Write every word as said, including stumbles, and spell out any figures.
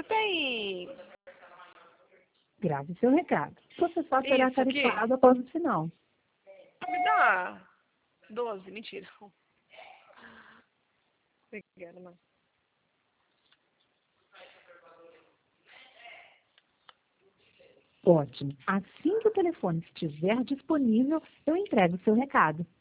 tem... Grave seu recado. Você só será Isso aqui? tarifado após o sinal. Me dá doze, mentira. Obrigada, mãe. Ótimo. Assim que o telefone estiver disponível, eu entrego o seu recado.